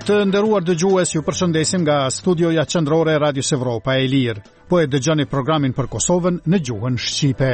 Të nderuar dëgjues, ju përshëndesim nga studioja qendrore e Radios Evropa e Lirë. Po e dëgjoni programin për Kosovën në gjuhën shqipe.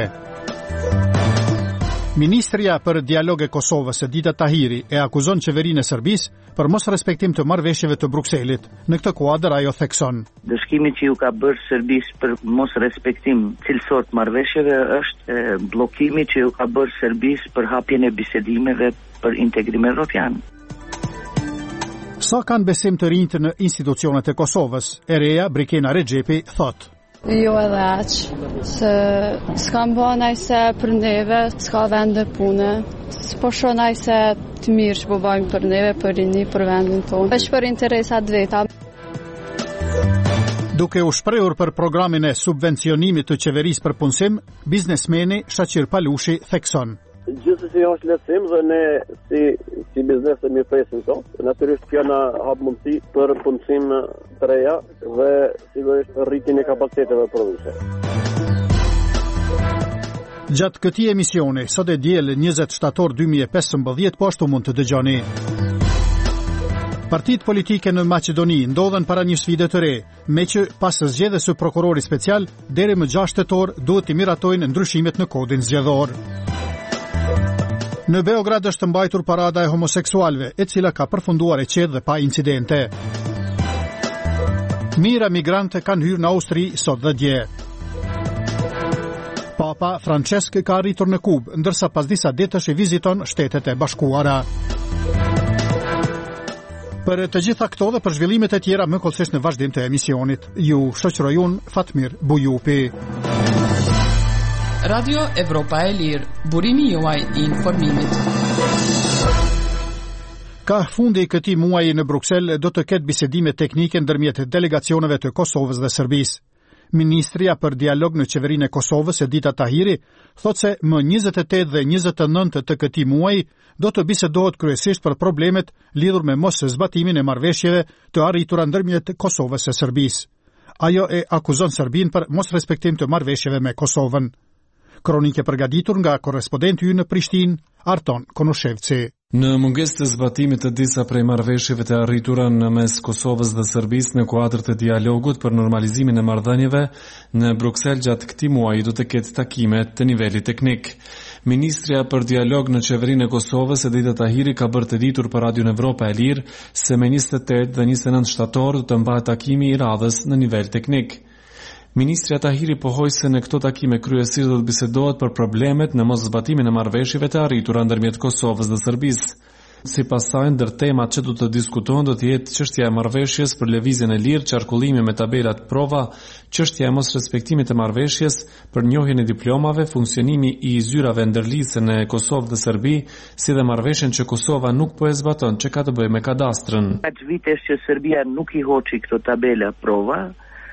Ministria për dialog e Kosovës Edita Tahiri e akuzon qeverinë e Serbisë për mos respektim të marrëveshjeve të Brukselit. Në këtë kuadër ajo thekson: dëshkimi që ju ka bërë Serbisë për mos respektim cilësor të marrëveshjeve është bllokimi që ju ka bërë Serbisë për hapjen e bisedimeve për integrim evropian. Sa kanë besim të rinjtë në institucionet e Kosovës, e reja Brikena Rexhepi thot: Jo edhe aq, se s'kam bë najse për neve, s'ka vende pune, s'po shoh najse të mirë që po bëjmë për neve, për rini, për vendin tonë, veç për interesat veta. Duke u shprehur për programin e subvencionimit të qeverisë për punësim, biznesmeni Shaqir Palushi thekson: Gjithsesi është lehtësim dhe ne si biznes e mirëpresim to. Natyrisht kjo na hap mundësi për punësim të reja dhe sigurisht rritjen e kapaciteteve prodhuese. Gjatë këtij emisioni, sot e diel 20 shtator 2015, po ashtu mund të dëgjoni: Partitë politike në Maqedoni ndodhen para një sfide të re, me që pas zgjedhjes së prokurorit special, deri më 6 tetor duhet të miratojnë ndryshimet në kodin zgjedhor. Në Beograd është mbajtur parada e homoseksualëve, e cila ka përfunduar e qetë dhe pa incidente. Mijëra migrante kanë hyrë në Austri sot dhe dje. Papa Francesc ka arritur në Kubë, ndërsa pas disa ditësh i viziton Shtetet e Bashkuara. Për të gjitha këto dhe për zhvillimet e tjera më kollësisht në vazhdim të emisionit, ju shoqëroj unë Fatmir Bujupi. Radio Evropa e Lirë, burimi juaj i informimit. Ka fundi i këtij muaji në Bruksel do të ketë bisedime teknike ndërmjet delegacioneve të Kosovës dhe Serbisë. Ministria për dialog në qeverinë e Kosovës Edita Tahiri thotë se më 28 dhe 29 të këtij muaji do të bisedohet kryesisht për problemet lidhur me mos zbatimin e marrëveshjeve të arritura ndërmjet Kosovës e Serbisë. Ajo e akuzon Serbinë për mos respektim të marrëveshjeve me Kosovën. Kronike përgatitur nga korrespondenti ynë në Prishtinë, Arton Konushevci. Në mungesë të zbatimit të disa prej marrëveshjeve të arritura në mes Kosovës dhe Serbisë në kuadër të dialogut për normalizimin e marrëdhënieve, në Bruksel gjatë këtij muaji do të ketë takime të nivelit teknik. Ministria për dialog në qeverinë e Kosovës Edita Tahiri ka bërë të ditur për Radion Evropa e Lirë se me 28 dhe 29 shtator do të mbahet takimi i radhës në nivel teknik. Ministria Tahiri pohoi se në këto takime kryesisht do të bisedohet për problemet në mos zbatimin e marrëveshjeve të arritura ndërmjet Kosovës dhe Serbisë. Sipas saj, ndër temat që do të diskutohen do të jetë çështja e marrëveshjes për lëvizjen e lirë, qarkullimi me tabelat prova, çështja e mos respektimit të marrëveshjes për njohjen e diplomave, funksionimi i zyrave ndërlidhëse në Kosovë dhe Serbi, si dhe marrëveshjen që Kosova nuk po e zbaton, që ka të bëjë me kadastrën. Atë vitesh që Serbia nuk i hoqi këto tabela prova,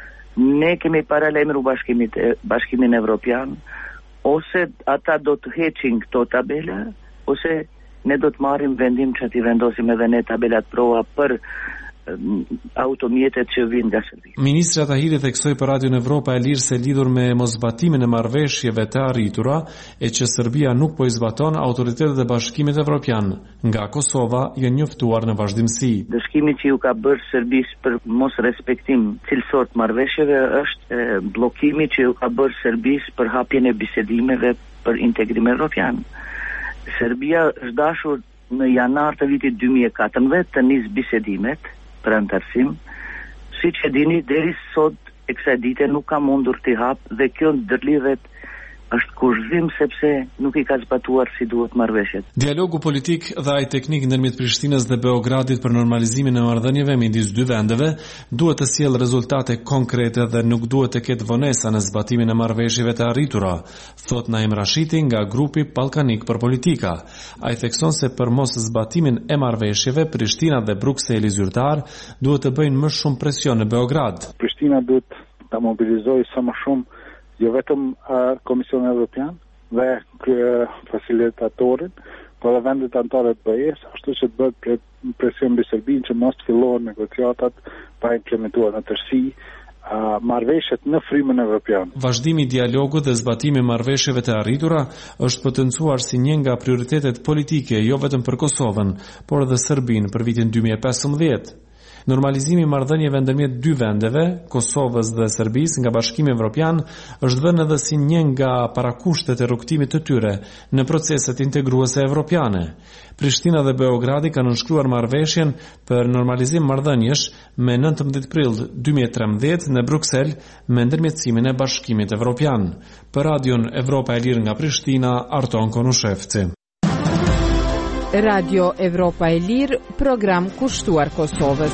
ne kemi paralajmëruar Bashkimin Evropian, ose ata do të heqin këto tabela, ose ne do të marrim vendim që t'i vendosim edhe ne tabelat prova për automjetet që vinë nga Serbia. Ministra Tahiri theksoi për Radion Evropa e Lirë se lidhur me mosbatimin e marrëveshjeve të arritura e që Serbia nuk po i zbaton, autoritetet e Bashkimit Evropian nga Kosova janë njoftuar në vazhdimsi. Dëshkimi që ju ka bërë Serbisë për mos respektim cilësor të marrëveshjeve është bllokimi që ju ka bërë Serbisë për hapjen e bisedimeve për integrim evropian. Serbia është dashur në janar të vitit 2014 të nisë bisedimet për antarësim, si që dini deri sot e kësaj dite nuk ka mundur t'i hap dhe kjo ndërlidhet është kushzim sepse nuk i ka zbatuar si duhet marrëveshjet. Dialogu politik dhe ai teknik ndërmjet Prishtinës dhe Beogradit për normalizimin e marrëdhënieve midis dy vendeve duhet të sjellë rezultate konkrete dhe nuk duhet të ketë vonesa në zbatimin e marrëveshjeve të arritura, thot Naim Rashiti nga grupi Ballkanik për Politika. Ai thekson se për mos zbatimin e marrëveshjeve, Prishtina dhe Brukseli zyrtar duhet të bëjnë më shumë presion në Beograd. Prishtina duhet ta mobilizojë sa më shumë jo vetëm Komisioni Evropian dhe facilitatorin, por edhe vendet anëtare të BE-s, ashtu që të bëhet presion mbi Serbinë që mos të fillohen negociatat pa implementuar në tërësi marrëveshjet në frymën evropiane. Vazhdimi i dialogut dhe zbatimi i marrëveshjeve të arritura është potencuar si një nga prioritetet politike jo vetëm për Kosovën, por edhe Serbinë për vitin 2015. Normalizimi i marrëdhënieve ndërmjet dy vendeve, Kosovës dhe Serbisë, nga Bashkimi Evropian është vënë edhe si një nga parakushtet e rrugtimit të tyre në proceset integruese evropiane. Prishtina dhe Beogradi kanë nënshkruar marrëveshjen për normalizim marrëdhëniesh me 19 prill 2013 në Bruksel me ndërmjetësimin e Bashkimit Evropian. Për Radion Evropa e Lirë nga Prishtina, Arton Konushevci. Radio Evropa e Lirë, program kushtuar Kosovës.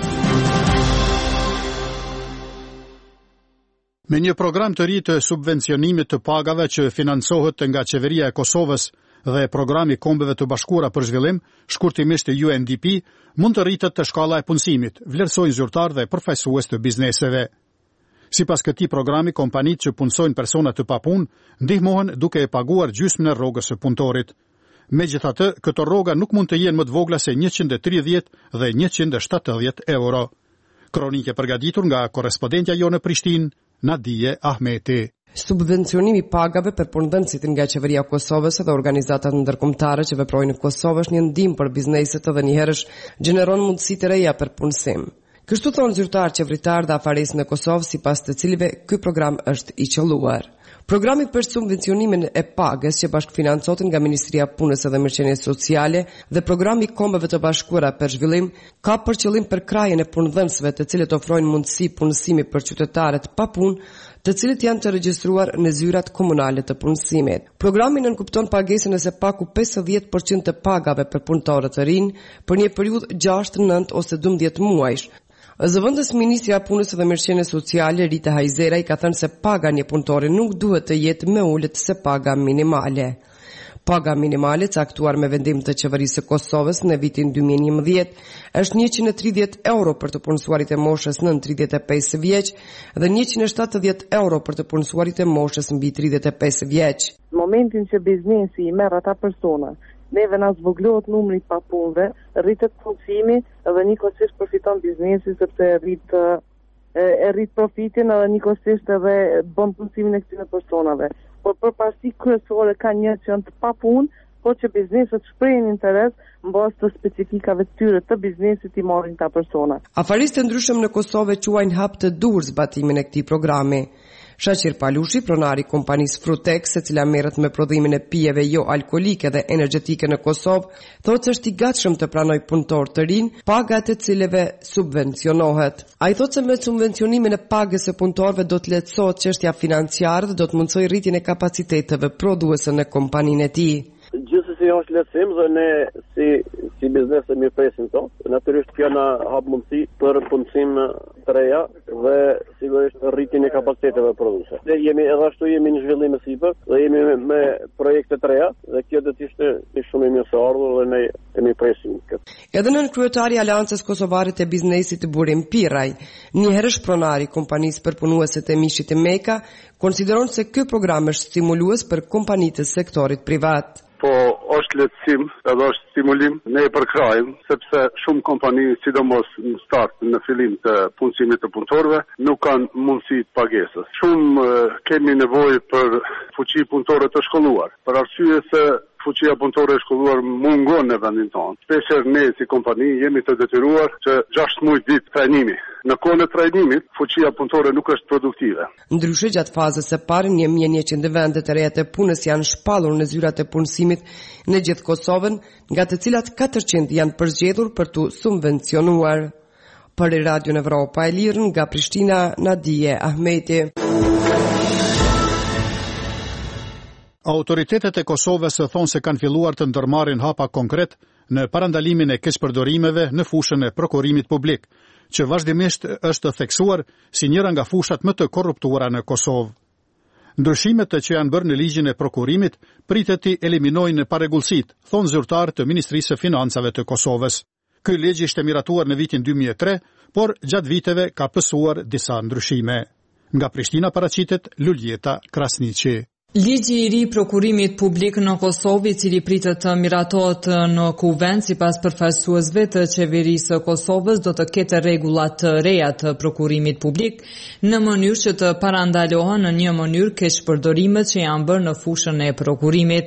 Me një program të ri të subvencionimit të pagave që financohet nga qeveria e Kosovës dhe programi Kombeve të Bashkuara për Zhvillim, shkurtimisht UNDP, mund të rritet të shkalla e punësimit, vlerësojnë zyrtar dhe përfaqësues të bizneseve. Sipas këtij programi, kompanitë që punësojnë persona të papunë ndihmohen duke e paguar gjysmën e rrogës së punëtorit. Megjithatë, këto rroga nuk mund të jenë më të vogla se 130 dhe 170 euro. Kronikë e përgatitur nga korrespondentja jonë në Prishtinë, Nadije Ahmeti. Subvencionimi i pagave për punëdhënësit nga qeveria e Kosovës dhe organizatat ndërkombëtare që veprojnë në Kosovë është një ndihmë për bizneset dhe njëherësh gjeneron mundësi të reja për punësim. Kështu thonë zyrtar qeveritar dhe afaresë në Kosovë, sipas të cilive ky program është i qelluar. Programi për subvencionimin e pagës që bashkëfinancohet nga Ministria e Punës dhe Mirëqenies Sociale dhe programi Kombeve të Bashkuara për Zhvillim ka për qëllim përkrajjen e punëdhënësve të cilët ofrojnë mundësi punësimi për qytetarët pa punë, të cilët janë të regjistruar në zyrat komunale të punësimit. Programi nënkupton pagesën e së paku 50% të pagave për punëtorët të rinj për një periudhë 6, 9 ose 12 muajsh. Zëvendës Ministria e Punës dhe Mirëqenies Sociale Rita Hajzera i ka thënë se paga një punëtori nuk duhet të jetë më ulët se paga minimale. Paga minimale caktuar me vendim të qeverisë së Kosovës në vitin 2011 është 130 euro për të punësuarit e moshës nën 35 vjeç dhe 170 euro për të punësuarit e moshës mbi 35 vjeç. Në momentin që biznesi i merr ata persona, neve na zvoglohet numri i papunëve, rritet punësimi dhe njëkohësisht përfiton biznesi sepse rrit profitin dhe njëkohësisht edhe bën punësimin e këtyre personave. Por përparësi kryesore ka njerëz që janë të papunë, por që bizneset shprehin interes mbas të specifikave të tyre të biznesit i marrin ta persona. Afaristë të ndryshëm në Kosovë quajnë hap të dur zbatimin e këtij programi. Shaqir Palushi, pronari i kompanisë Frutex, e cila merret me prodhimin e pijeve jo alkolike dhe energjetike në Kosovë, thotë se është i gatshëm të pranojë punëtorë të rinj, paga të cilëve subvencionohet. Ai thotë se me subvencionimin e pagës së punëtorëve do të lehtësohet çështja financiare dhe do të mundsojë rritjen e kapaciteteve prodhuese në kompaninë e tij. Gjithsesi është lehtësim dhe ne si biznes e mirëpresim to. Natyrisht kjo na hap mundësi për punësim të reja dhe sigurisht rritjen e kapaciteteve prodhuese. Ne jemi në zhvillim sipër dhe jemi me projekte të reja dhe kjo do të ishte shumë e mirë së ardhur dhe ne e mirëpresim këtë. Edhe nën kryetari i Aleancës Kosovare të Biznesit Burim Piraj, njëherësh pronari i kompanisë për punuesit e mishit të Meka, konsideron se ky program është stimulues për kompanitë të sektorit privat. Po është lehtësim edhe është stimulim, ne e përkrajmë, sepse shumë kompani, sidomos në start, në fillim të punësimit të punëtorëve, nuk kanë mundësi të pagesës. Shumë kemi nevojë për fuqi punëtore të shkolluar, për arsye se fuqia punëtore e shkolluar mungon në vendin tonë. Shpeshherë ne si kompani jemi të detyruar që 6 muaj ditë trajnimi. Në kohën e trajnimit, fuqia punëtore nuk është produktive. Ndryshe gjatë fazës së parë, 1100 vende të reja të punës janë shpallur në zyrat e punësimit në gjithë Kosovën, nga të cilat 400 janë përzgjedhur për të subvencionuar. Për Radio Evropa e Lirë nga Prishtina, Nadije Ahmeti. Autoritetet e Kosovës thonë se kanë filluar të ndërmarrin hapa konkret në parandalimin e keqpërdorimeve në fushën e prokurimit publik, që vazhdimisht është theksuar si njëra nga fushat më të korruptuara në Kosovë. Ndryshimet që janë bërë në ligjin e prokurimit pritet të eliminojnë parregullsitë, thonë zyrtar të Ministrisë së Financave të Kosovës. Ky ligj ishte miratuar në vitin 2003, por gjatë viteve ka pësuar disa ndryshime. Nga Prishtina paraqitet Luljeta Krasniqi. Ligji i ri i prokurimit publik në Kosovë, i cili pritet të miratohet në kuvend sipas përfaqësuesve të qeverisë së Kosovës, do të ketë rregulla të reja të prokurimit publik në mënyrë që të parandalohen në një mënyrë keqpërdorimet që janë bërë në fushën e prokurimit.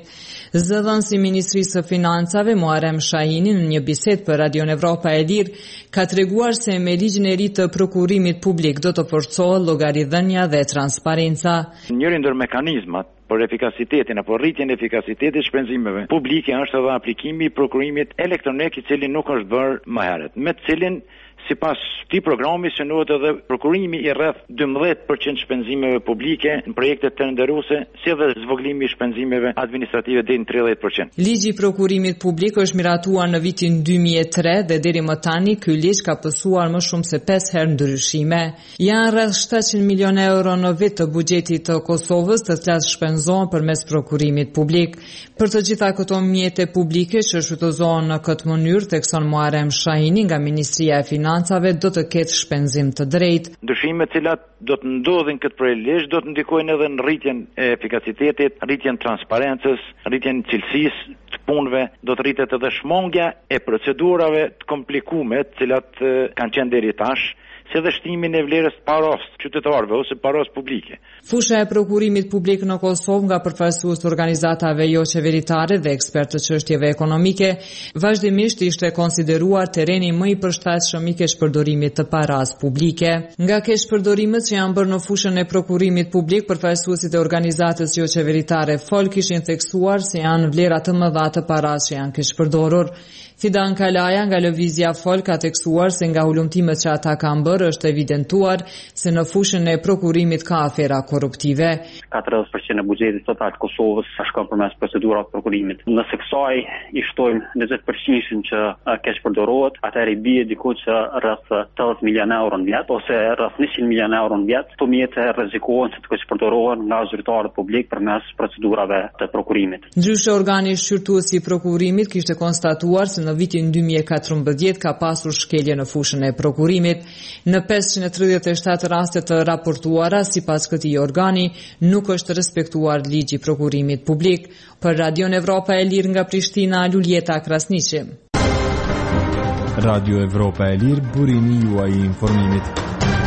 Zëdhënësi i Ministrisë së Financave Muharrem Shahini në një bisedë për Radion Evropa e Lirë ka treguar se me ligjin e ri të prokurimit publik do të forcohet llogaridhënia dhe transparenca. Njëri ndër mekanizmat për efikasitetin apo rritjen e efikasitetit shpenzimeve publike është edhe aplikimi i prokurimit elektronik i cili nuk është bërë më herët, me të cilin sipas këtij programi synohet edhe prokurimi i rreth 12% shpenzimeve publike në projekte tenderuese, si edhe zvoglimi i shpenzimeve administrative deri në 30%. Ligji i prokurimit publik është miratuar në vitin 2003 dhe deri më tani ky ligj ka pësuar më shumë se 5 herë ndryshime. Janë rreth 700 milionë euro në vit të buxhetit të Kosovës, të cilat shpenzohen përmes prokurimit publik. Për të gjitha këto mjete publike që shfrytëzohen në këtë mënyrë, thekson Muharrem Shahini nga Ministria e Financave, do të ketë shpenzim të drejtë. Ndryshimet të cilat do të ndodhin këtë përligj do të ndikojnë edhe në rritjen e efikasitetit, rritjen e transparencës, rritjen e cilësisë të punëve, do të rritet edhe shmangja e procedurave të komplikuara të cilat kanë qenë deri tash, si dhe shtimin e vlerës paros qytetarëve ose paros publike. Fusha e prokurimit publik në Kosovë nga përfaqësues të organizatave jo qeveritare dhe ekspertë të çështjeve ekonomike vazhdimisht ishte konsideruar terreni më i përshtatshëm i keqpërdorimit të paras publike. Nga keqpërdorimet që janë bërë në fushën e prokurimit publik, përfaqësuesit e organizatës jo qeveritare FOL kishin theksuar se janë vlera të mëdha të paras që janë keqpërdorur. Fidan Kalaja nga lëvizja FOL ka theksuar se nga hulumtimet që ata kanë bërë është evidentuar se në fushën e prokurimit ka afera korruptive. 40% e buxhetit total të Kosovës shkon përmes procedurave të prokurimit. Nëse kësaj i shtojmë 20% që keqpërdorohet, atëherë i bie diku që rreth 80 milionë euro në vit ose rreth 100 milionë euro në vit. Këto mjete rrezikohen se të keqpërdorohen nga zyrtarët publik përmes procedurave të prokurimit. Gjyqi organi shqyrtues i prokurimit kishte konstatuar se në vitin 2014 ka pasur shkelje në fushën e prokurimit. Në 537 raste të raportuara, sipas këtij organi, nuk është respektuar ligji i prokurimit publik. Për Radion Evropa e Lirë nga Prishtina, Luljeta Krasniqi. Radio Evropa e Lirë, burimi juaj i informimit.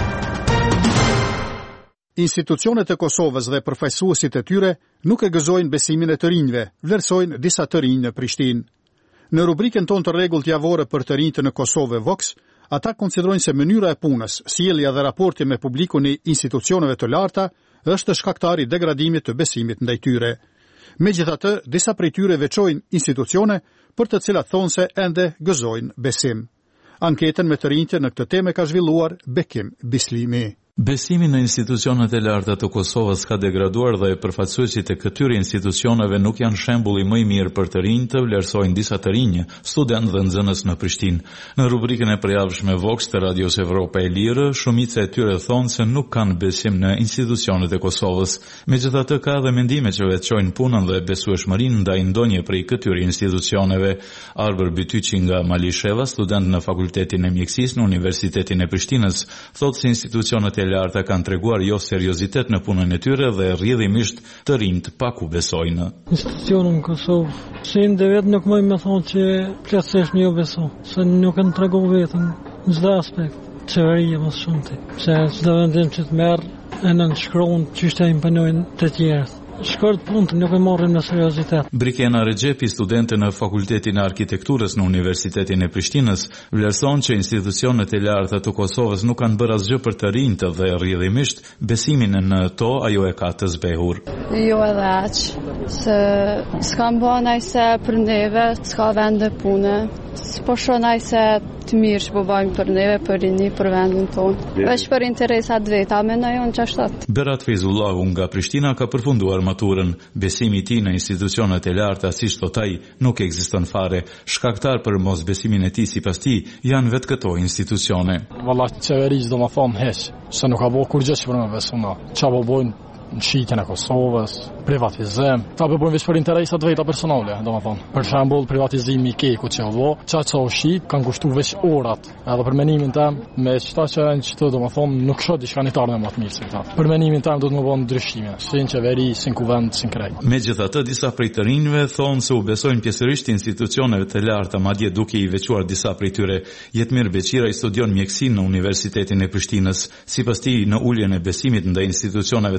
Institucionet e Kosovës dhe përfaqësuesit e tyre nuk e gëzojnë besimin e të rinjve, vlerësojnë disa të rinj në Prishtinë. Në rubrikën tonë të rregullt javore për të rinjtë në Kosovë Vox, ata konsiderojnë se mënyra e punës, sjellja dhe raporti me publikun e institucioneve të larta është shkaktar i degradimit të besimit ndaj tyre. Megjithatë, disa prej tyre veçojnë institucione për të cilat thonë se ende gëzojnë besim. Anketën me të rinjtë në këtë temë ka zhvilluar Bekim Bislimi. Besimi në institucionet e larta të Kosovës ka degraduar dhe përfaqësuesit e këtyre institucioneve nuk janë shembulli më i mirë për të rinj, të vlerësojnë disa të rinj, student dhe nxënës në Prishtinë. Në rubrikën e përjavshme Vox të Radios Evropa e Lirë, shumica e tyre thonë se nuk kanë besim në institucionet e Kosovës. Megjithatë ka edhe mendime që veçojnë punën dhe besueshmërinë ndaj ndonjë prej këtyre institucioneve. Arber Bytyqi nga Malisheva, student në Fakultetin e Mjekësisë në Universitetin e Prishtinës, thotë se institucionet e larta kanë treguar jo seriozitet në punën e tyre dhe rrjedhimisht të rinjt pak u besojnë. Institucionet në Kosovë, si individ nuk më me thonë që plotësisht një beso, se nuk e tregon veten në çdo aspekt. Qeveria më shumë ti, se çdo vendim që të merr e nënshkruan çështë imponojnë të tjerë. Shkurt punë nuk e marrin me seriozitet. Brikena Rexhepi, studente në Fakultetin e Arkitekturës në Universitetin e Prishtinës, vlerëson që institucionet e larta të Kosovës nuk kanë bërë asgjë për të rinjtë dhe rrjedhimisht besimin në to ajo e ka të zbehur. Jo edhe aq, se s'kam bën ai se për neve, s'ka vende pune. Po shonaj se të mirë që po bëjmë për neve, për rini, për vendin tonë. Veç për interesat veta, mendoj unë çashtat. Berat Feyzullahu nga Prishtina ka përfunduar maturën. Besimi i tij në institucionet e larta, siç thot ai, nuk ekziston fare. Shkaktar për mos besimin e tij sipas tij janë vetë këto institucione. Vallahi qeverisë do më thonë hiç, se nuk ka bërë kurrë që për më besu na. Çfarë bojnë në shitjen e Kosovës, privatizim. Ta bëjmë veç për interesat veta personale, domethënë. Për shembull, privatizimi i Kekut që vao, çka u shit, kanë kushtuar veç orat. Edhe për menimin tim, me çfarë që janë këto, domethënë, nuk shoh diçka netare më të mirë se këta. Për menimin tim do të më bëjnë ndryshime, sin qeveri, sin kuvend, sin krejt. Megjithatë, disa prej të rinjve thonë se u besojnë pjesërisht institucioneve të larta, madje duke i veçuar disa prej tyre. Jetmir Beqira i studion mjekësinë në Universitetin e Prishtinës. Sipas tij, në uljen e besimit ndaj institucioneve të larta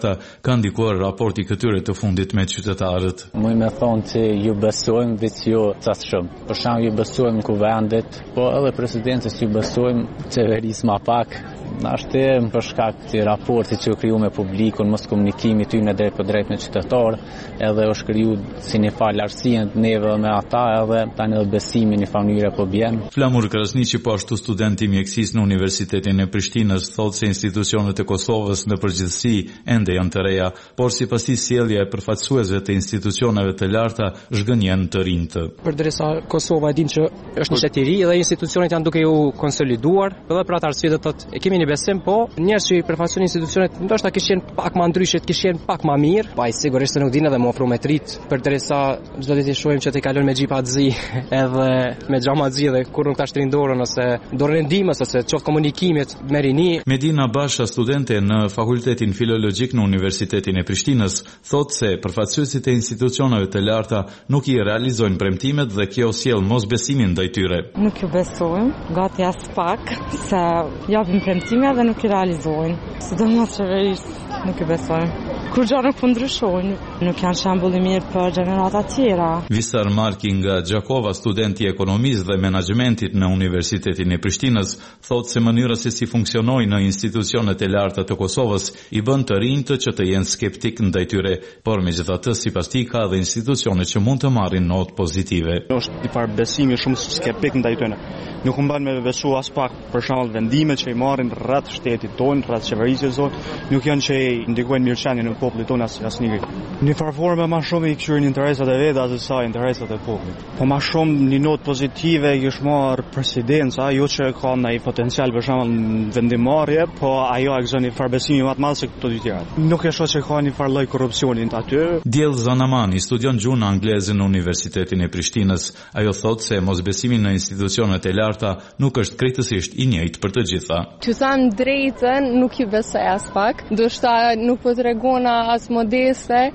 larta ka ndikuar raporti këtyre të fundit me qytetarët. Muj me thonë që ju besojmë, veç jo qatë shumë. Për shkak ju besojmë kuvendit, po edhe presidentës ju besojmë, qeverisë ma pak. Ashtë për shkak të raportit që u kriju me publikun, mos komunikimi ty në drejt për drejt me qytetarë, edhe është kriju si një falë arsien të neve me ata, edhe tani edhe besimi një familje po bjen. Flamur Krasniqi, po ashtu studenti mjekësisë në Universitetin e Prishtinës, thotë se institucionet e Kosovës në përgjithësi ende janë të reja, por sipasi sjellja e përfaqësuesve të institucioneve të larta zhgënjen të rinjtë. Përderisa Kosova e din që është një shtet i ri dhe institucionet janë duke u konsoliduar, edhe për atë arsye do thotë kemi një besim, po njerëz që i përfaqësojnë institucionet ndoshta kishin pak më ndryshe, kishin pak më mirë, pa i sigurisht nuk dinë edhe më ofru me trit, përderisa çdo ditë shohim që te kalon me xhipa zi edhe me xhama zi dhe kur nuk ta shtrin dorën ose dorën e ndihmës ose çoftë komunikimit me rini. Medina Basha, studente në Fakultetin Filologjik në Universitetin e Prishtinës, thotë se përfaqësuesit e institucioneve të larta nuk i realizojnë premtimet dhe kjo sjell mosbesimin ndaj tyre. Nuk ju besojmë, gati as pak, se japim premtime dhe nuk i realizojnë. Sidomos qeverisë nuk i besojmë. Kur gjë nuk po ndryshojnë, nuk janë shembull i mirë për gjenerata tjera. Visar Marki nga Gjakova, student i ekonomisë dhe menaxhmentit në Universitetin e Prishtinës, thotë se mënyra se si funksionojnë në institucionet e larta të Kosovës i bën të rinjtë që të jenë skeptik ndaj tyre, por megjithatë sipas tij ka edhe institucione që mund të marrin notë pozitive. Është një farë besimi shumë skeptik ndaj tyre. Nuk mban me besu as pak për shembull vendimet që i marrin rreth shtetit tonë, rreth qeverisë tonë, nuk janë që i ndikojnë mirëqenien e popullit tonë asnjëri. Në farforme më shumë i kthyen interesat e veta se sa interesat e popullit. Po më shumë një notë pozitive që është marr presidenca, jo që ka ndaj potencial për shembull në vendimarrje, po ajo e gëzon një farë besimi më të madh se këto dy tjerat. Nuk e shoh që ka një farë lloj korrupsioni aty. Diell Zanamani studion gjuhën angleze në Universitetin e Prishtinës. Ajo thotë se mosbesimi në institucionet e larta nuk është krejtësisht i njëjtë për të gjitha. Të them drejtën, nuk ju besoj as pak. Ndoshta nuk po tregona as modeste,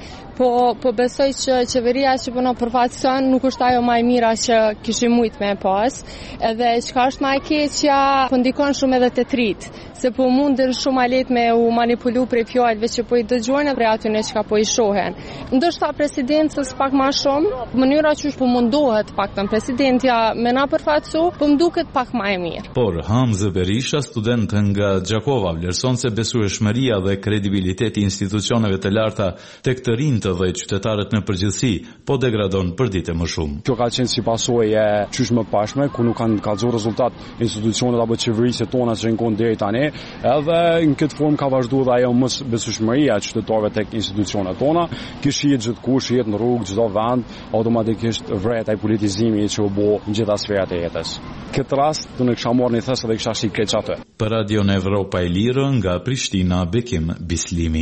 po besoj që qeveria që punon përfaqëson nuk është ajo më e mira që kishim mujt me pas. Edhe çka është më e keqja, po ndikon shumë edhe te trit, se po mundën shumë lehtë me u manipulu prej fjalëve që po i dëgjojnë prej atyre çka po i shohen. Ndoshta presidencës pak më shumë, mënyra që po mundohet paktën presidentja me na përfaqësu, po më duket pak më e mirë. Por Hamza Berisha, student nga Gjakova, vlerëson se besueshmëria dhe kredibiliteti i institucioneve të larta tek të rinjtë dhe qytetarët në përgjithësi po degradon për ditë më shumë. Kjo ka qenë si pasojë e qysh më pashme, ku nuk kanë kallëzuar rezultat institucionet apo qeverisë tona që kanë deri tani, edhe në këtë formë ka vazhduar ajo mos besueshmëria e qytetarëve tek institucionet tona, që shihet gjithkush, shihet në rrugë, çdo vend, automatikisht vret ai politizimi që u bë në gjitha sferat e jetës. Këtë rast do ne kisha marrë një thes edhe kisha shik keq atë. Për Radio Evropa e Lirë nga Prishtina, Bekim Bislimi.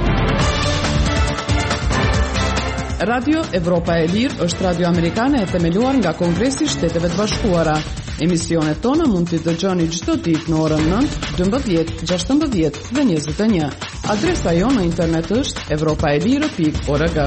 Radio Evropa e Lirë është radio amerikane e themeluar nga Kongresi i Shteteve të Bashkuara. Emisionet tona mund t'i dëgjoni çdo ditë në orën 9, 12, 16 dhe 21. Adresa jonë në internet është europaelire.org.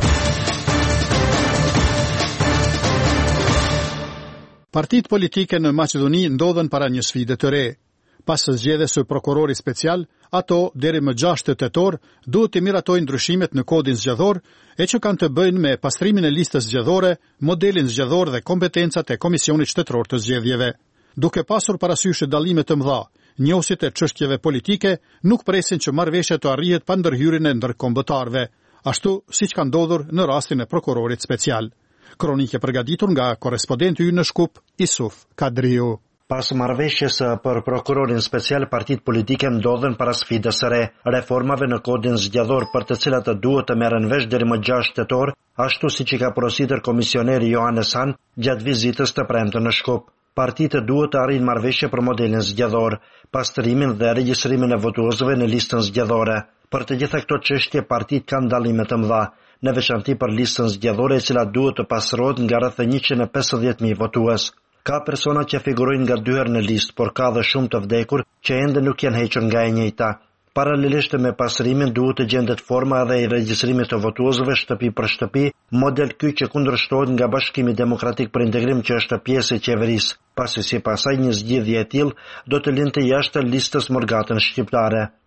Partitë politike në Maqedoni ndodhen para një sfide të re. Pas zgjedhjes së prokurorit special, ato deri më 6 tetor duhet të miratojnë ndryshimet në kodin zgjedhor e që kanë të bëjnë me pastrimin e listës zgjedhore, modelin zgjedhor dhe kompetencat e Komisionit Shtetëror të Zgjedhjeve. Duke pasur parasysh dallime të mëdha, njohësit e çështjeve politike nuk presin që marrëveshja të arrihet pa ndërhyrjen e ndërkombëtarëve, ashtu siç ka ndodhur në rastin e prokurorit special. Kronikë përgatitur nga korrespondenti ynë në Shkup, Isuf Kadriu. Pas marrëveshjes për prokurorin special, partitë politike ndodhen para sfidës së re, reformave në kodin zgjedhor për të cilat duhet të merren vesh deri më 6 tetor, ashtu siç i ka porositur komisioneri Johannes Hahn gjatë vizitës të premte në Shkup. Partitë duhet të arrijnë marrëveshje për modelin zgjedhor, pastrimin dhe regjistrimin e votuesve në listën zgjedhore. Për të gjitha këto çështje partitë kanë dallime të mëdha, në veçanti për listën zgjedhore e cila duhet të pastrohet nga rreth 150.000 votues. Ka persona që figurojnë nga 2 herë në listë, por ka dhe shumë të vdekur që ende nuk janë hequr nga e njëjta. Paralelisht me pastrimin duhet të gjendet forma edhe i regjistrimit të votuesve shtëpi për shtëpi, model ky që kundërshtohet nga Bashkimi Demokratik për Integrim që është pjesë e qeverisë, pasi sipas saj një zgjedhje e tillë do të linte jashtë listës morgatën shqiptare.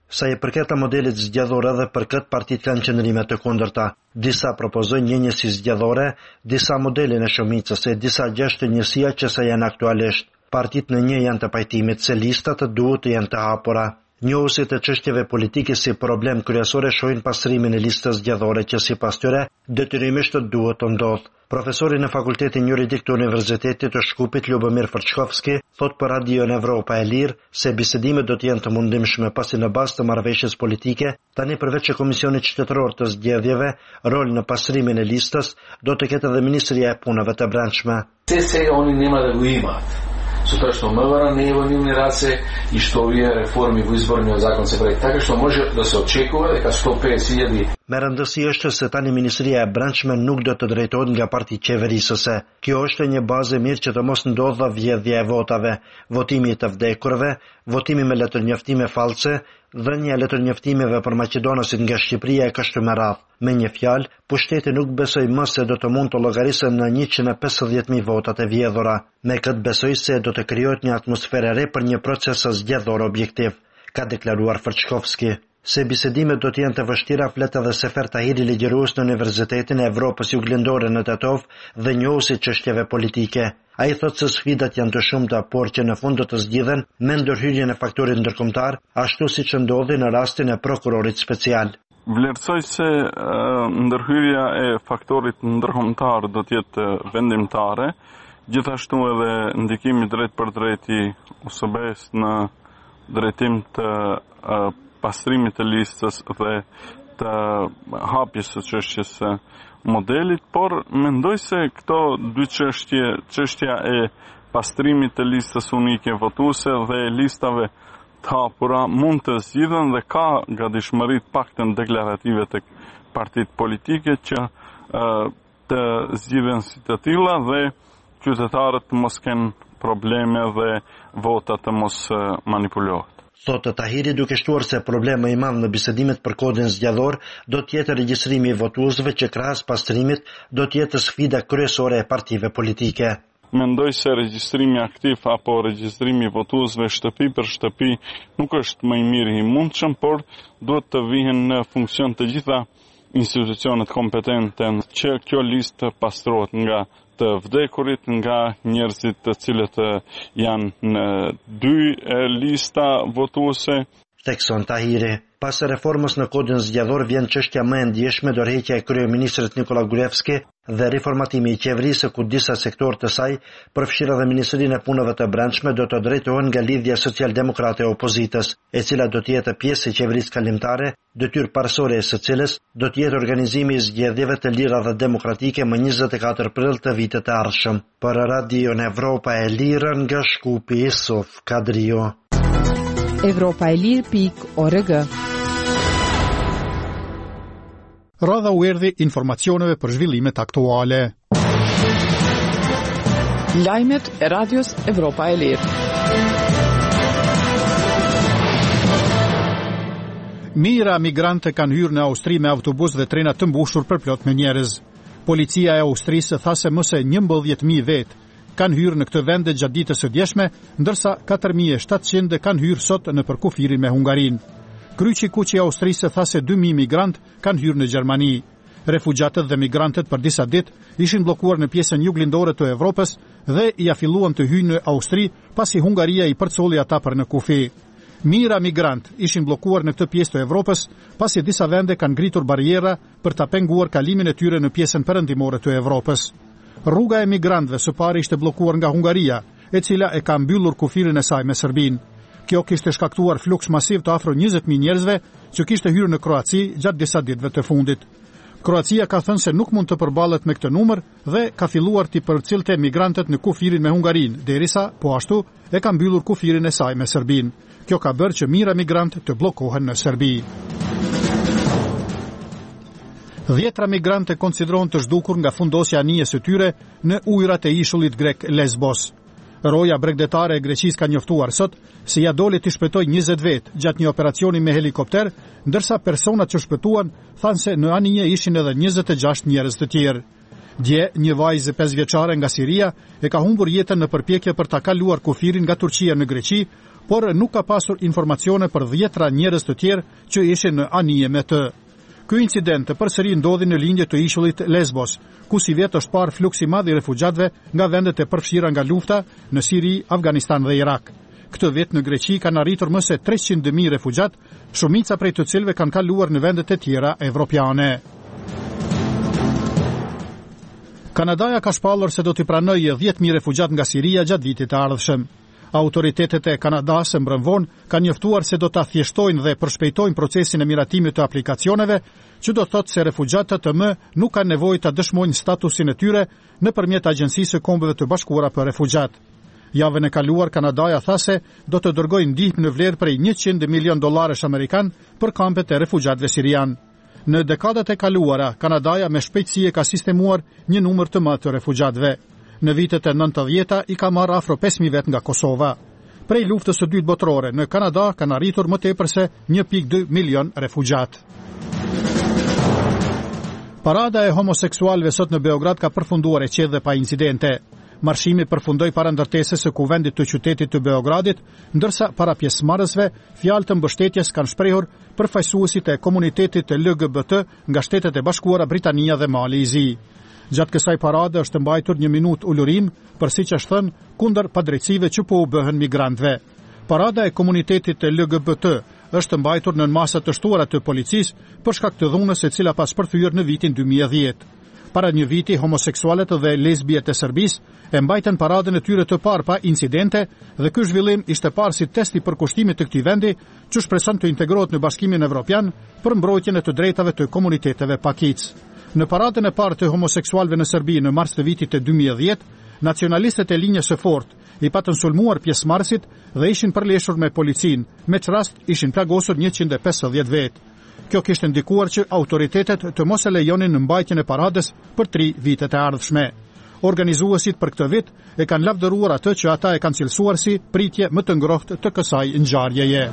Sa i përket modelit zgjedhor edhe për këtë partit kanë qëndrime të kundërta. Disa propozojnë një njësi zgjedhore, disa modelin e shumicës e disa gjashtë njësia që sa janë aktualisht. Partit në një janë të pajtimit se listat të duhet të janë të hapura. Njohësit e çështjeve politike si problem kryesore shohin pastrimin e listës zgjedhore që sipas tyre detyrimisht duhet të ndodhë. Profesori në Fakultetin Juridik të Universitetit të Shkupit Ljubomir Fërçkovski thot për Radio Evropa e Lirë se bisedimet do të jenë të mundimshme pasi në bazë të marrëveshjes politike, tani përveç Komisionit Qytetëror të Zgjedhjeve, rol në pastrimin e listës do të ketë edhe Ministria e Punëve të Brendshme. Se oni nema da go imate. Zato što МВР не е во нивни раце и што овие реформи во изборниот закон се прави така што може да се очекува дека 150.000. Me rëndësi është se tani Ministria e Brendshme nuk do të drejtohet nga parti qeverisëse. Kjo është një bazë mirë që të mos ndodha vjedhja e votave, votimi të vdekurve, votimi me letërnjoftime false, dhënia e letërnjoftimeve për maqedonasit nga Shqipëria e kështu me radhë. Me një fjalë, pushteti nuk besoj më se do të mund të llogarisë në 150.000 votat e vjedhura. Me këtë besoj se do të krijohet një atmosferë re për një proces zgjedhor objektiv, ka deklaruar Fërçkovski. Se bisedimet do të jenë të vështira flet edhe Sefer Tahiri, ligjërues në Universitetin e Evropës Juglindore në Tetov dhe njohësi çështjeve politike. Ai thotë se sfidat janë të shumta, por që në fund do të zgjidhen me ndërhyrjen e faktorit ndërkombëtar, ashtu siç ndodhi në rastin e prokurorit special. Vlerësoj se ndërhyrja e faktorit ndërkombëtar do të jetë vendimtare, gjithashtu edhe ndikimi drejt për drejt i USB-s në drejtim të pastrimit të listës dhe të hapjes së çështjes së modelit, por mendoj se këto dy çështja e pastrimit të listës unike votuese dhe listave të hapura mund të zgjidhen dhe ka gatishmëri të paktën deklarative tek partitë politike që të zgjidhen si të tilla dhe qytetarët të mos kenë probleme dhe vota të mos manipulohet. Thotë Tahiri, duke shtuar se problema i madh në bisedimet për kodin zgjedhor do të jetë regjistrimi i votuesve që krahas pastrimit do të jetë sfida kryesore e partive politike. Mendoj se regjistrimi aktiv apo regjistrimi i votuesve shtëpi për shtëpi nuk është më i miri i mundshëm, por duhet të vihen në funksion të gjitha institucionet kompetente që kjo listë pastrohet nga të vdekurit, nga njerëzit të cilët janë në dy lista votuese. Thekson Tahiri. Pas reformës në kodin zgjedhor vjen çështja më e ndjeshme, dorëheqja e kryeministrit Nikola Gruevski dhe riformatimi i qeverisë ku disa sektorë të saj, përfshirë edhe Ministrinë e Punëve të Brendshme, do të drejtohen nga lidhja socialdemokrate e opozitës, e cila do të jetë pjesë e qeverisë kalimtare, detyrë parësore e së cilës do të jetë organizimi i zgjedhjeve të lira dhe demokratike më 24 prill të vitit të ardhshëm. Për Radio Evropa e Lirë nga Shkupi, Yusuf Kadrio. Evropaelir.org. Radha u erdhi informacioneve për zhvillimet aktuale. Lajmet e Radios Evropa e Lirë. Mijëra migrante kanë hyrë në Austri me autobus dhe trena të mbushur për plot me njerëz. Policia e Austrisë tha se më se 11.000 vetë kanë hyrë në këtë vend gjatë ditës së djeshme, ndërsa 4.700 kanë hyrë sot në përkufirin me Hungarinë. Kryqi Kuqi i Austrisë tha se 2.000 migrant kanë hyrë në Gjermani. Refugjatët dhe migrantët për disa ditë ishin bllokuar në pjesën juglindore të Evropës dhe ja filluan të hyjnë në Austri pasi Hungaria i përcolli ata për në kufi. Mijëra migrant ishin bllokuar në këtë pjesë të Evropës pasi disa vende kanë ngritur barriera për ta penguar kalimin e tyre në pjesën perëndimore të Evropës. Rruga e migrantëve së pari ishte bllokuar nga Hungaria, e cila e ka mbyllur kufirin e saj me Serbinë. Kjo kishte shkaktuar fluks masiv të afro 20.000 njerëzve që kishte hyrë në Kroaci gjatë disa ditëve të fundit. Kroacia ka thënë se nuk mund të përballet me këtë numër dhe ka filluar të përcjellte migrantët në kufirin me Hungarinë, derisa po ashtu e ka mbyllur kufirin e saj me Serbinë. Kjo ka bërë që mijëra migrantë të bllokohen në Serbi. 10 migrante konsiderohen të zhdukur nga fundosja e anijes së tyre në ujërat e ishullit grek Lesbos. Roja bregdetare e Greqisë ka njoftuar sot se ja doli të shpëtojë 20 vetë gjatë një operacioni me helikopter, ndërsa personat që shpëtuan thanë se në anije ishin edhe 26 njerëz të tjerë. Dje, një vajzë 5 vjeçare nga Siria e ka humbur jetën në përpjekje për ta kaluar kufirin nga Turqia në Greqi, por nuk ka pasur informacione për 10 njerëz të tjerë që ishin në anije me të. Ky incident përsëri ndodhi në lindje të ishullit Lesbos, ku si vetë është parë fluks i madh i refugjatëve nga vendet e përfshira nga lufta në Siri, Afganistan dhe Irak. Këtë vit në Greqi kanë arritur më se 300.000 refugjatë, shumica prej të cilëve kanë kaluar në vendet e tjera evropiane. Kanadaja ka shpallur se do t'i pranojë 10.000 refugjatë nga Siria gjatë vitit të ardhshëm. Autoritetet e Kanadas mbrëm vonë kanë njoftuar se do ta thjeshtojnë dhe përshpejtojnë procesin e miratimit të aplikacioneve, që do thotë se refugjatët të më nuk kanë nevojë ta dëshmojnë statusin e tyre nëpërmjet Agjencisë së Kombeve të Bashkuara për Refugjat. Javën e kaluar Kanadaja tha se do të dërgojë ndihmë në vlerë prej $100 milion amerikan për kampet e refugjatëve sirian. Në dekadat e kaluara, Kanadaja me shpejtësi e ka sistemuar një numër të madh të refugjatëve. Në vitet e 90-ta i ka marrë afro 5.000 vet nga Kosova. Prej luftës së dytë botërore, në Kanada kanë arritur më tepër se 1.2 milion refugjatë. Parada e homoseksualëve sot në Beograd ka përfunduar e qetë dhe pa incidente. Marshimi përfundoi para ndërtesës së kuvendit të qytetit të Beogradit, ndërsa para pjesëmarrësve fjalë të mbështetjes kanë shprehur përfaqësuesit e komunitetit të LGBT nga Shtetet e Bashkuara Britania dhe Mali i Zi. Gjatë kësaj parade është mbajtur 1 minutë ulurim për siç është thënë kundër padrejtësive që po u bëhen migrantëve. Parada e komunitetit të LGBT është mbajtur në masa të shtuara të policisë për shkak të dhunës e cila pas përthyer në vitin 2010. Para një viti, homoseksualet dhe lesbiet e Serbisë e mbajtën paradën e tyre të parë pa incidente dhe ky zhvillim ishte parë si test i përkushtimit të këtij vendi që shpreson të integrohet në Bashkimin Evropian për mbrojtjen e të drejtave të komuniteteve pakic. Në paradën e parë të homoseksualëve në Serbi në mars të vitit të 2010, nacionalistët e linjës së fortë i patën sulmuar pjesëmarrësit dhe ishin përleshur me policin, me çrast ishin plagosur 150 vetë. Kjo kishte ndikuar që autoritetet të mos e lejonin në mbajtjen e paradës për 3 vitet e ardhshme. Organizuesit për këtë vit e kanë lavdëruar atë që ata e kanë cilësuar si pritje më të ngrohtë të kësaj ngjarjeje.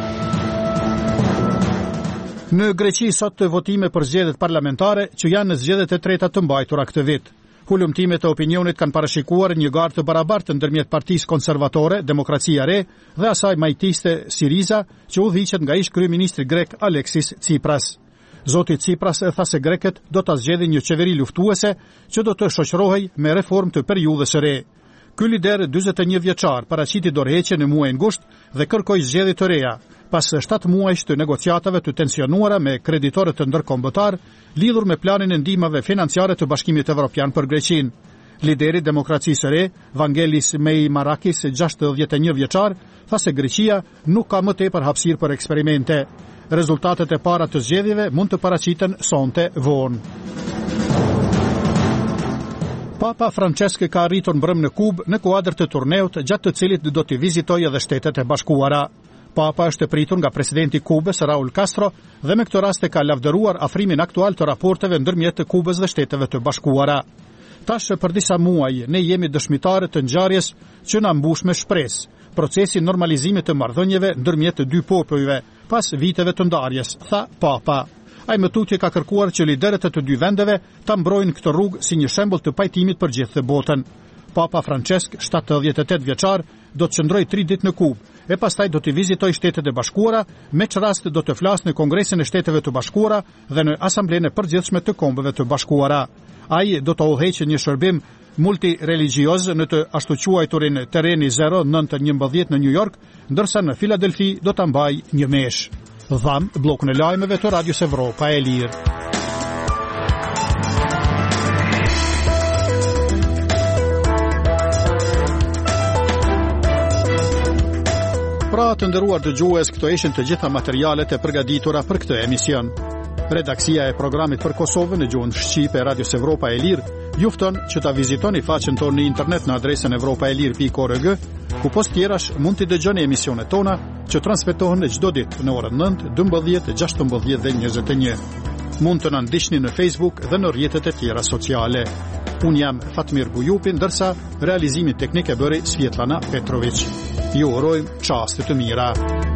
Në Greqi sot të votime për zgjedhjet parlamentare që janë në zgjedhjet e treta të mbajtura këtë vit. Hulumtimet e opinionit kanë parashikuar një garë të barabartë ndërmjet Partisë Konservatore, Demokracia Re dhe asaj majtiste Siriza, që udhëhiqet nga ish kryeministri grek Aleksis Tsipras. Zoti Tsipras e tha se grekët do ta zgjedhin një qeveri luftuese që do të shoqërohej me reformë të periudhës së re. Ky lider 41 vjeçar paraqiti dorëheqje në muajin gusht dhe kërkoi zgjedhje të reja, pas 7 muajsh të negociatave të tensionuara me kreditorët të ndërkombëtar lidhur me planin e ndihmave financiare të Bashkimit Evropian për Greqinë. Lideri i Demokracisë së Re, Vangelis Meimarakis, 61 vjeçar, tha se Greqia nuk ka më tepër hapësirë për eksperimente. Rezultatet e para të zgjedhjeve mund të paraqiten sonte vonë. Papa Francesc ka arritur mbrëm në Kubë në kuadër të turneut gjatë të cilit do të vizitojë edhe Shtetet e Bashkuara. Papa është pritur nga presidenti i Kubës Raul Castro dhe me këtë rast e ka lavdëruar afrimin aktual të raporteve ndërmjet të Kubës dhe Shteteve të Bashkuara. Tash për disa muaj ne jemi dëshmitarë të ngjarjes që na mbush me shpresë, procesi normalizimit të marrëdhënieve ndërmjet të dy popujve pas viteve të ndarjes, tha Papa. Ai më tutje ka kërkuar që liderët e të dy vendeve ta mbrojnë këtë rrugë si një shembull të pajtimit për gjithë botën. Papa Francesc, 78 vjeçar, do të qëndrojë 3 ditë në Kubë e pastaj do të vizitojë Shtetet e Bashkuara, me çrast do të flasë në Kongresin e Shteteve të Bashkuara dhe në Asamblenë e Përgjithshme të Kombeve të Bashkuara. Ai do të udhëheqë një shërbim multireligioz në të ashtu quajturin Terreni 0-9-11 në New York, ndërsa në Filadelfi do ta mbajë një mesh. Dham bllokun e lajmeve të Radios Evropa e Lirë. Pra të nderuar dëgjues, këto ishin të gjitha materialet e përgatitura për këtë emision. Redaksia e programit për Kosovën në gjuhën shqipe e Radios Evropa e Lirë ju fton që ta vizitoni faqen tonë në internet në adresën evropaelir.org, ku post tjerash mund të dëgjoni emisionet tona që transmetohen çdo ditë në orën 9, 12, 16 dhe 21. Mund të na ndiqni në Facebook dhe në rrjetet e tjera sociale. Unë jam Fatmir Bujupi, ndërsa realizimin teknik e bëri Svjetlana Petrović. Ju urojmë çaste të mira.